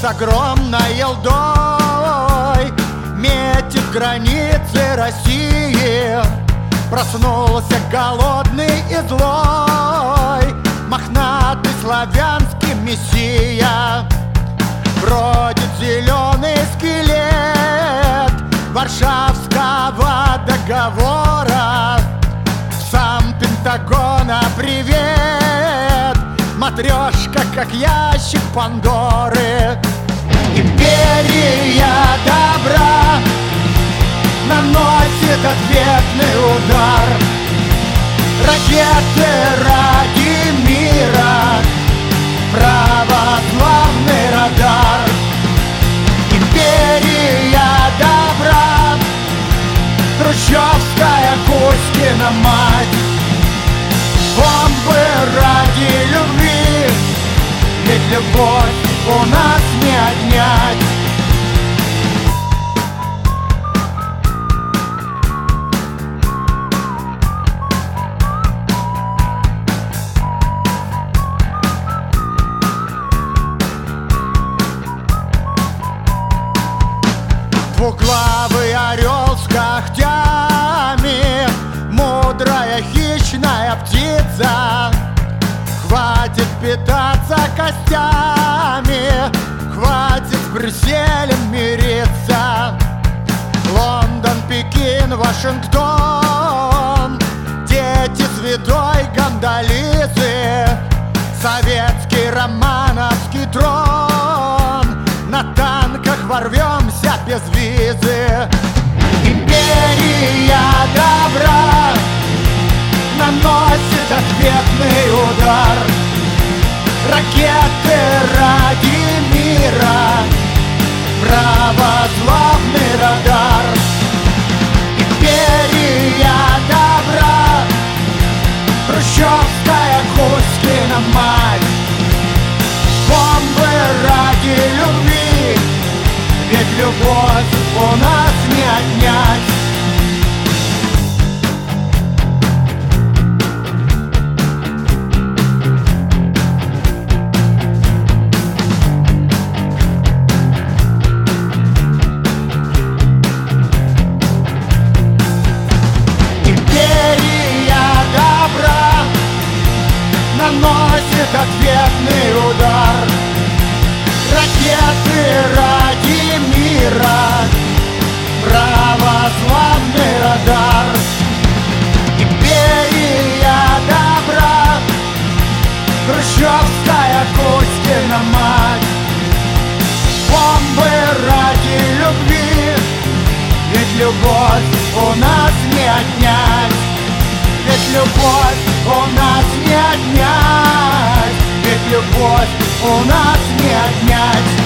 с огромной елдой метит границы России. Проснулся голодный и злой мохнатый славянский мессия. Бродит зеленый скелет Варшавского договора. Сам Пентагона привет, матрешка, как ящик Пандоры. Империя добра наносит ответный удар. Ракеты ради мира, православный радар. Империя добра, хрущевская Кузькина мать. Бомбы ради любви, ведь любовь у нас не отнять. Двуглавый орел с когтями, мудрая хищная птица. Хватит питаться костями, хватит с Брюсселем мириться. Лондон, Пекин, Вашингтон, дети святой Гондолизы. Советский романовский трон, на танках ворвемся без визы. Империя добра наносит ответный удар. Ракеты ради мира, православный радар. Империя добра, хрущевская Кузькина мать. Бомбы ради любви, ведь любовь у нас не отнять. Наносит ответный удар. Ракеты ради мира, православный радар. Империя добра, хрущевская Кузькина мать. Бомбы ради любви, ведь любовь у нас не отнять. Ведь любовь у нас не отнять. Ведь любовь у нас не отнять.